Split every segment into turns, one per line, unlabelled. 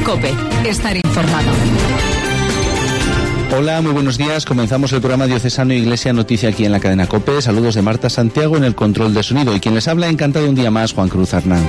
COPE. Estar informado.
Hola, muy buenos días. Comenzamos el programa Diocesano Iglesia Noticia aquí en la cadena COPE. Saludos de Marta Santiago en el control de sonido. Y quien les habla, encantado un día más, Juan Cruz Arnanz.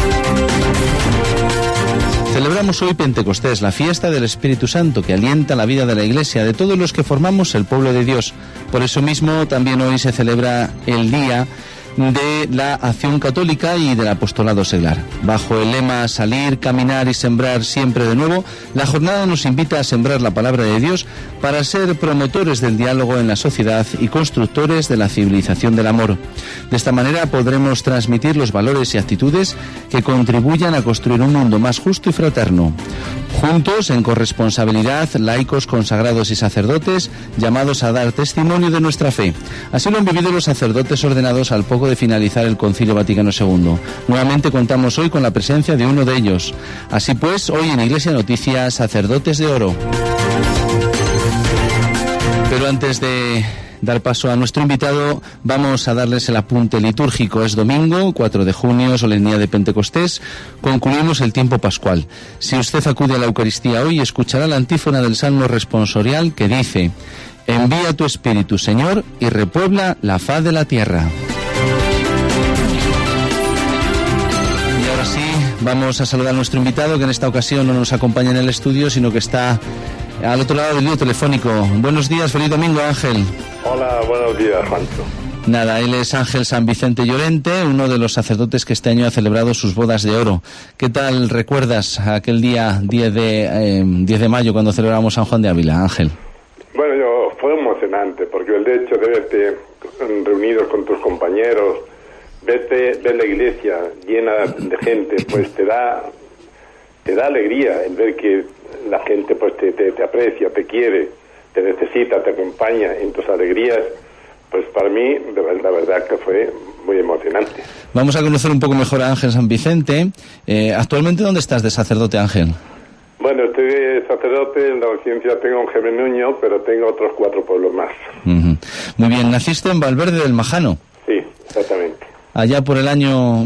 Celebramos hoy Pentecostés, la fiesta del Espíritu Santo que alienta la vida de la Iglesia, de todos los que formamos el pueblo de Dios. Por eso mismo también hoy se celebra el Día de la Acción Católica y del Apostolado Seglar. Bajo el lema Salir, Caminar y Sembrar siempre de nuevo, la jornada nos invita a sembrar la palabra de Dios para ser promotores del diálogo en la sociedad y constructores de la civilización del amor. De esta manera podremos transmitir los valores y actitudes que contribuyan a construir un mundo más justo y fraterno. Juntos, en corresponsabilidad, laicos, consagrados y sacerdotes, llamados a dar testimonio de nuestra fe. Así lo han vivido los sacerdotes ordenados al poco de finalizar el Concilio Vaticano II. Nuevamente contamos hoy con la presencia de uno de ellos. Así pues, hoy en Iglesia Noticias, sacerdotes de oro. Pero antes de dar paso a nuestro invitado, vamos a darles el apunte litúrgico. Es domingo, 4 de junio, solemnidad de Pentecostés. Concluimos el tiempo pascual. Si usted acude a la Eucaristía hoy, escuchará la antífona del Salmo responsorial que dice: Envía tu Espíritu, Señor, y repuebla la faz de la tierra. Y ahora sí, vamos a saludar a nuestro invitado, que en esta ocasión no nos acompaña en el estudio, sino que está al otro lado del hilo telefónico. Buenos días, feliz domingo, Ángel.
Hola, buenos días, Juancho.
Nada, él es Ángel San Vicente Llorente, uno de los sacerdotes que este año ha celebrado sus bodas de oro. ¿Qué tal recuerdas aquel día 10 de mayo cuando celebramos San Juan de Ávila, Ángel?
Bueno, fue emocionante, porque el hecho de verte reunidos con tus compañeros, ver la iglesia llena de gente, pues te da alegría el ver que la gente pues te aprecia, te quiere, te necesita, te acompaña en tus alegrías. Pues para mí, la verdad que fue muy emocionante.
Vamos a conocer un poco mejor a Ángel San Vicente. Actualmente, ¿dónde estás de sacerdote, Ángel?
Bueno, estoy de sacerdote, en la residencia tengo en Gemenuño, pero tengo otros 4 pueblos más.
Uh-huh. Muy bien, naciste en Valverde del Majano.
Sí, exactamente.
Allá por el año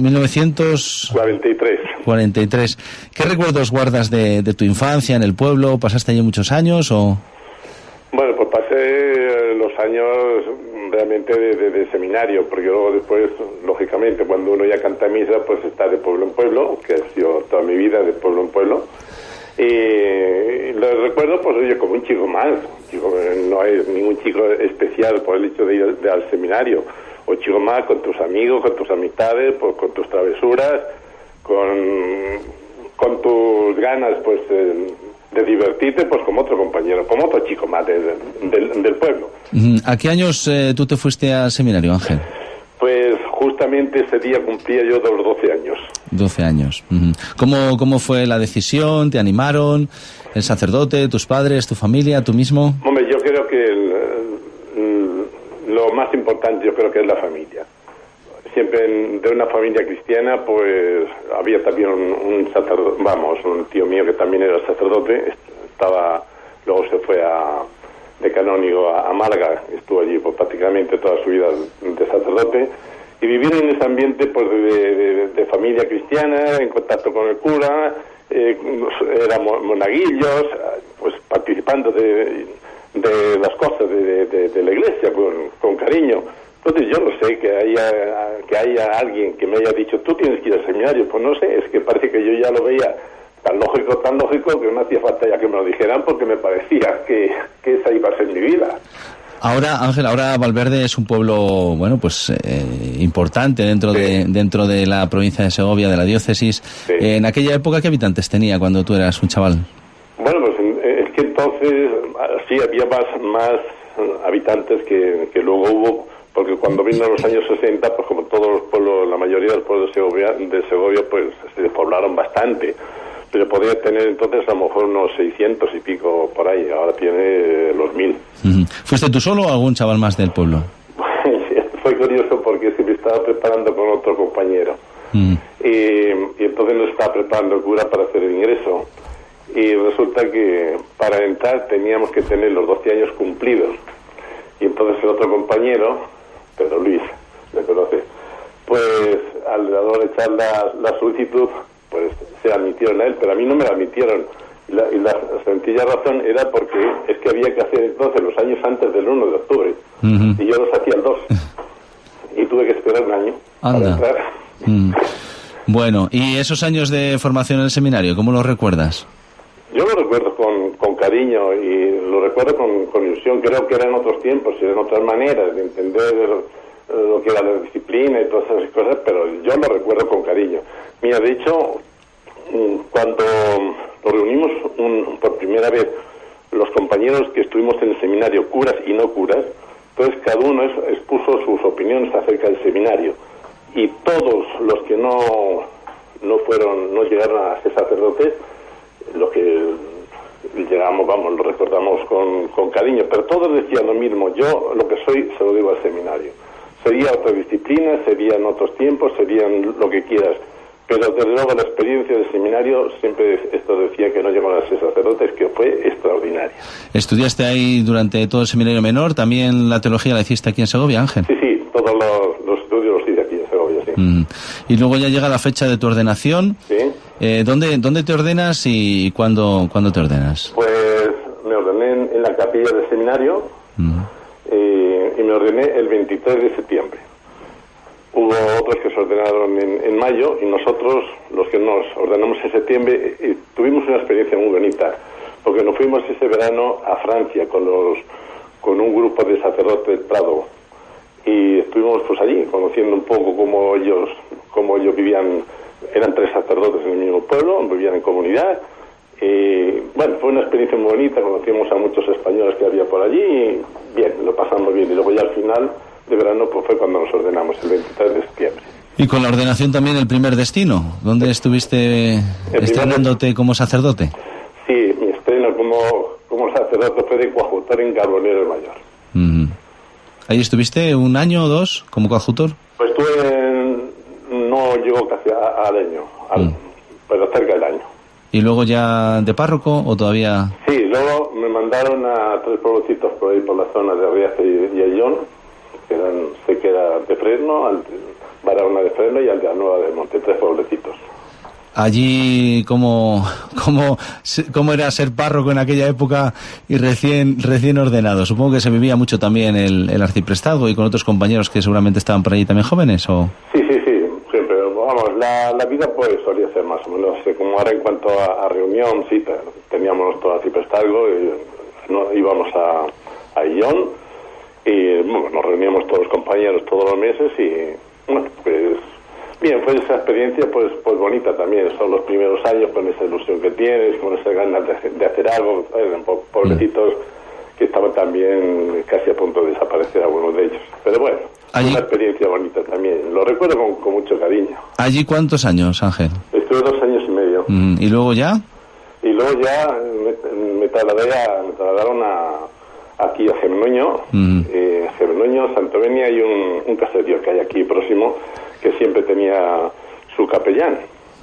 1943. ¿Qué recuerdos guardas de tu infancia en el pueblo? ¿Pasaste allí muchos años o...?
Bueno, pues pasé los años realmente de seminario, porque luego después, lógicamente, cuando uno ya canta misa, pues está de pueblo en pueblo, que ha sido toda mi vida de pueblo en pueblo. Y lo recuerdo, pues oye, como un chico más. No hay ningún chico especial por el hecho de ir al seminario. O chico más con tus amigos, con tus amistades, pues con tus travesuras, con tus ganas, pues de divertirte, pues como otro compañero, como otro chico más del pueblo.
¿A qué años tú te fuiste al seminario, Ángel?
Pues justamente ese día cumplía yo de los 12 años.
12 años. ¿Cómo fue la decisión? ¿Te animaron? ¿El sacerdote, tus padres, tu familia, tú mismo?
Hombre, yo creo que lo más importante yo creo que es la familia. Siempre de una familia cristiana, pues había también un sacerdote, un tío mío que también era sacerdote, luego se fue de canónigo a Málaga, estuvo allí pues, prácticamente toda su vida de sacerdote, y vivir en ese ambiente pues de familia cristiana, en contacto con el cura, éramos monaguillos, pues participando de las cosas de la iglesia con cariño. Entonces yo no sé que haya alguien que me haya dicho tú tienes que ir al seminario, pues no sé, es que parece que yo ya lo veía tan lógico que no hacía falta ya que me lo dijeran, porque me parecía que esa iba a ser mi vida.
Ahora, Ángel, Valverde es un pueblo, bueno, pues importante dentro de la provincia de Segovia, de la diócesis. Sí. En aquella época, ¿qué habitantes tenía cuando tú eras un chaval? Bueno,
pues es que entonces sí había más habitantes que luego hubo, porque cuando vino los años 60, pues como todos los pueblos, la mayoría de los pueblos de Segovia, pues se despoblaron bastante. Pero podría tener entonces a lo mejor unos 600 y pico por ahí, ahora tiene los 1000.
¿Fuiste tú solo o algún chaval más del pueblo?
Fue curioso porque se me estaba preparando con otro compañero. Y entonces nos estaba preparando el cura para hacer el ingreso. Y resulta que para entrar teníamos que tener los 12 años cumplidos. Y entonces el otro compañero, Pedro Luis, le conoce, pues al echar la solicitud, pues se admitieron a él, pero a mí no me lo admitieron. Y la sencilla razón era porque es que había que hacer entonces los años antes del 1 de octubre. Y yo los hacía el 2. Y tuve que esperar un año para entrar.
Bueno, ¿y esos años de formación en el seminario, cómo los recuerdas?
Yo lo recuerdo con cariño y lo recuerdo con ilusión. Creo que eran otros tiempos y eran otras maneras de entender lo que era la disciplina y todas esas cosas, pero yo lo recuerdo con cariño. Mira, de hecho, cuando nos reunimos por primera vez los compañeros que estuvimos en el seminario, curas y no curas, entonces cada uno expuso sus opiniones acerca del seminario, y todos los que no llegaron a ser sacerdotes, los que llegamos, lo recordamos con cariño, pero todos decían lo mismo: yo lo que soy se lo digo al seminario. Sería otra disciplina, serían otros tiempos, serían lo que quieras, pero desde luego la experiencia del seminario, siempre esto decía que no llegaron a ser sacerdotes, que fue extraordinaria.
¿Estudiaste ahí durante todo el seminario menor? ¿También la teología la hiciste aquí en Segovia, Ángel?
Sí, todos los estudios los hice aquí en Segovia, sí.
Y luego ya llega la fecha de tu ordenación.
Sí.
¿Dónde te ordenas y cuándo te ordenas?
Pues me ordené en la capilla del seminario. Y me ordené el 23 de septiembre. Hubo otros que se ordenaron en mayo, y nosotros, los que nos ordenamos en septiembre, tuvimos una experiencia muy bonita, porque nos fuimos ese verano a Francia con un grupo de sacerdotes del Prado, y estuvimos pues allí conociendo un poco cómo ellos vivían. Eran 3 sacerdotes en el mismo pueblo, vivían en comunidad. Bueno, fue una experiencia muy bonita, conocimos a muchos españoles que había por allí, y bien, lo pasamos bien. Y luego ya al final de verano pues fue cuando nos ordenamos, el 23 de septiembre.
Y con la ordenación también el primer destino. ¿Dónde estuviste estrenándote como sacerdote?
Sí, mi estreno como sacerdote fue de coadjutor en Carbonero el Mayor.
¿Ahí estuviste 1 año o 2 como coadjutor?
Pues no llegó casi al año, pero cerca del año.
¿Y luego ya de párroco o todavía...?
Sí, luego me mandaron a 3 pueblecitos por ahí, por la zona de Riaza y Ayllón, que era de Fresno, Barahona de Fresno y Aldeanueva de Monte, 3 pueblecitos.
Allí, ¿cómo era ser párroco en aquella época y recién ordenado? Supongo que se vivía mucho también el arciprestazgo y con otros compañeros que seguramente estaban por allí también jóvenes, ¿o...?
Sí, siempre. Vamos, la vida pues solía ser más o menos como ahora en cuanto a reunión. Sí, teníamos todo arciprestazgo y íbamos a Illón y bueno, nos reuníamos todos los compañeros todos los meses y bueno, pues bien, fue esa experiencia pues bonita también. Son los primeros años con esa ilusión que tienes, con esa ganas de hacer algo. Eran pobrecitos que estaban también casi a punto de desaparecer, algunos de ellos. Pero bueno, allí, una experiencia bonita también. Lo recuerdo con mucho cariño.
¿Allí cuántos años, Ángel?
Estuve 2 años y medio.
¿Y luego ya?
Y luego ya me trasladaron aquí a Gemenoño. Gemenoño, Santovenia, hay un caserío que hay aquí próximo que siempre tenía su capellán.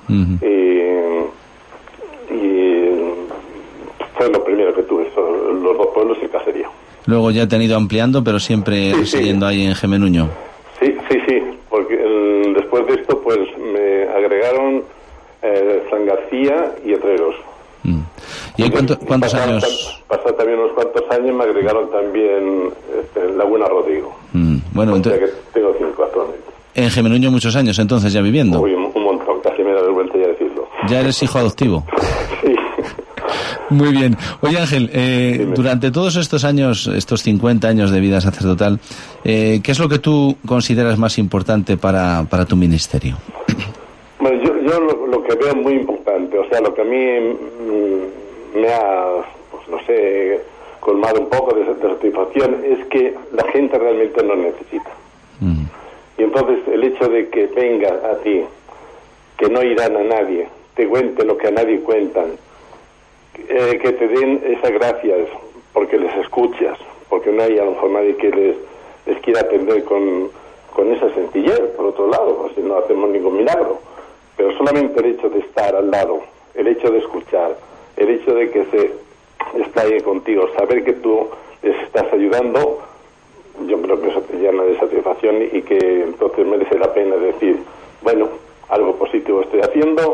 Y fue lo primero que tuve, los 2 pueblos y el caserío.
Luego ya te han ido ampliando, pero siempre residiendo ahí en Gemenuño.
Sí, porque después de esto pues me agregaron San García y Otreros.
¿Y hay cuántos años?
Pasaron también unos cuantos años, me agregaron también Laguna Rodrigo.
Bueno, entonces
tengo 5 actualmente.
En Gemenuño muchos años entonces ya viviendo.
Uy, un montón, casi me da vergüenza ya decirlo.
Ya eres hijo adoptivo.
Sí.
Muy bien. Oye, Ángel, durante todos estos años, estos 50 años de vida sacerdotal, ¿qué es lo que tú consideras más importante para tu ministerio?
Bueno, yo lo que veo muy importante, o sea, lo que a mí me ha, pues no sé, colmado un poco de satisfacción, es que la gente realmente lo necesita. Y entonces el hecho de que venga a ti, que no irán a nadie, te cuente lo que a nadie cuentan, que te den esas gracias porque les escuchas, porque no hay a lo mejor nadie que les quiera atender con esa sencillez, por otro lado, si no hacemos ningún milagro, pero solamente el hecho de estar al lado, el hecho de escuchar, el hecho de que se explaye contigo, saber que tú les estás ayudando, yo creo que eso te llena de satisfacción y que entonces merece la pena decir, bueno, algo positivo estoy haciendo,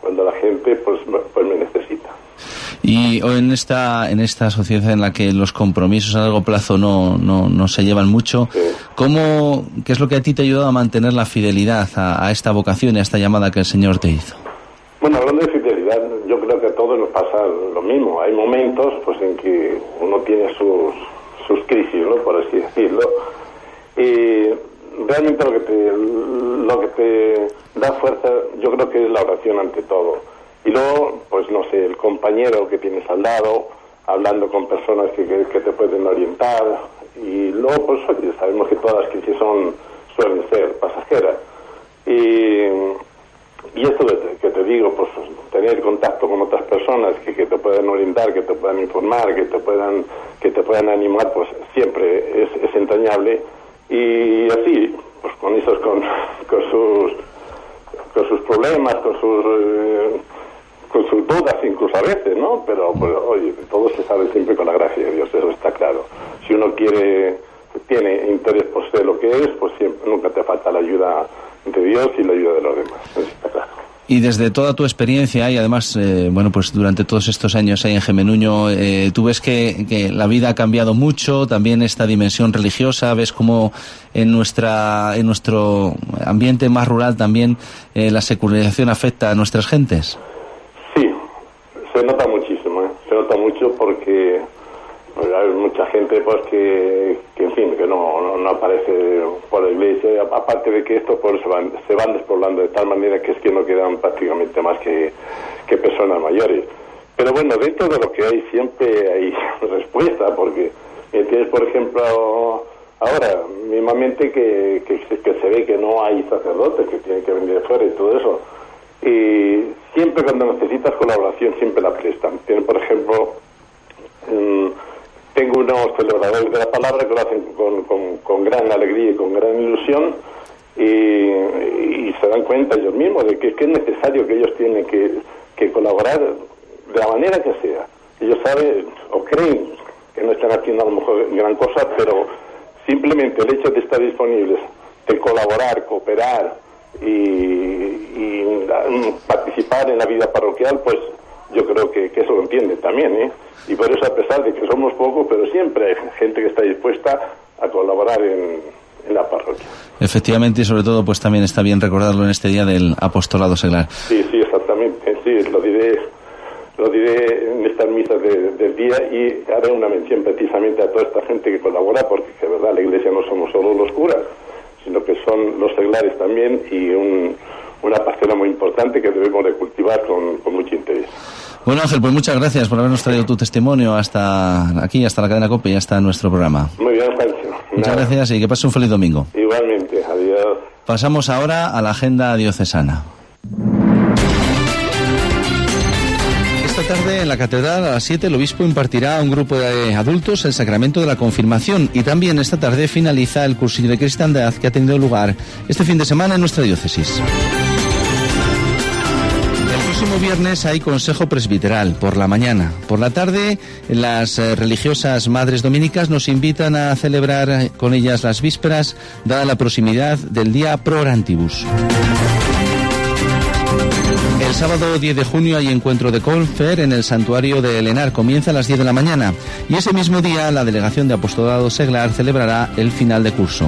cuando la gente pues me necesita.
Y en esta sociedad en la que los compromisos a largo plazo no se llevan mucho,
Sí.
¿qué es lo que a ti te ha ayudado a mantener la fidelidad a esta vocación y a esta llamada que el Señor te hizo?
Bueno, hablando de fidelidad, yo creo que a todos nos pasa lo mismo. Hay momentos pues en que uno tiene sus crisis, ¿no?, por así decirlo, y realmente lo que te da fuerza yo creo que es la oración ante todo. Y luego, pues no sé, el compañero que tienes al lado, hablando con personas que te pueden orientar. Y luego, pues oye, sabemos que todas las crisis suelen ser pasajeras. Y esto que te digo, pues tener contacto con otras personas que te puedan orientar, que te puedan informar, que te puedan animar, pues siempre es entrañable. Y así, pues con esos, con sus problemas, con sus dudas incluso a veces, ¿no? Pero oye, todo se sabe siempre con la gracia de Dios, eso está claro. Si uno tiene interés por ser lo que es, pues siempre, nunca te falta la ayuda de Dios y la ayuda de los demás, eso está claro.
Y desde toda tu experiencia y además, pues durante todos estos años ahí en Gemenuño, tú ves que la vida ha cambiado mucho, también esta dimensión religiosa, ves cómo en nuestro ambiente más rural también la secularización afecta a nuestras gentes.
Sí, se nota muchísimo, se nota mucho porque hay mucha gente pues que en fin, que no aparece por la iglesia, aparte de que esto pues se van despoblando de tal manera que es que no quedan prácticamente más que personas mayores. Pero bueno, dentro de lo que hay siempre hay respuesta, porque tienes, por ejemplo, ahora mismamente que se ve que no hay sacerdotes, que tienen que venir de fuera y todo eso. Y siempre cuando necesitas colaboración siempre la prestan. Tienen, por ejemplo, tengo unos celebradores de la palabra que lo hacen con gran alegría y con gran ilusión y se dan cuenta ellos mismos de que es necesario, que ellos tienen que colaborar de la manera que sea. Ellos saben o creen que no están haciendo a lo mejor gran cosa, pero simplemente el hecho de estar disponibles, de colaborar, cooperar y participar en la vida parroquial, pues yo creo que eso lo entienden también, ¿eh? Y por eso, a pesar de que somos pocos, pero siempre hay gente que está dispuesta a colaborar en la parroquia.
Efectivamente, y sobre todo pues también está bien recordarlo en este día del apostolado seglar.
Sí, exactamente, sí, lo diré en estas misas del día, y haré una mención precisamente a toda esta gente que colabora, porque de verdad la Iglesia no somos solo los curas, sino que son los seglares también, y una parcela muy importante que debemos de cultivar con mucho interés.
Bueno, Ángel, pues muchas gracias por habernos traído tu testimonio hasta aquí, hasta la cadena COPE y hasta nuestro programa.
Muy bien, Juancho.
Muchas gracias y que pases un feliz domingo.
Igualmente, adiós.
Pasamos ahora a la agenda diocesana. Esta tarde en la catedral a las 7 el obispo impartirá a un grupo de adultos el sacramento de la confirmación, y también esta tarde finaliza el cursillo de cristiandad que ha tenido lugar este fin de semana en nuestra diócesis. El próximo viernes hay consejo presbiteral por la mañana. Por la tarde las religiosas madres dominicas nos invitan a celebrar con ellas las vísperas, dada la proximidad del día Pro Orantibus. El sábado 10 de junio hay encuentro de Confer en el santuario de Elenar. Comienza a las 10 de la mañana. Y ese mismo día la delegación de apostolado seglar celebrará el final de curso.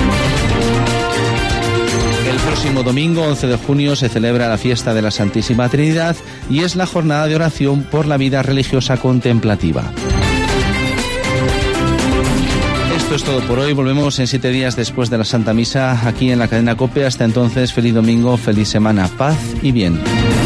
El próximo domingo 11 de junio se celebra la fiesta de la Santísima Trinidad y es la jornada de oración por la vida religiosa contemplativa. Esto es todo por hoy. Volvemos en 7 días después de la Santa Misa aquí en la cadena COPE. Hasta entonces, feliz domingo, feliz semana, paz y bien.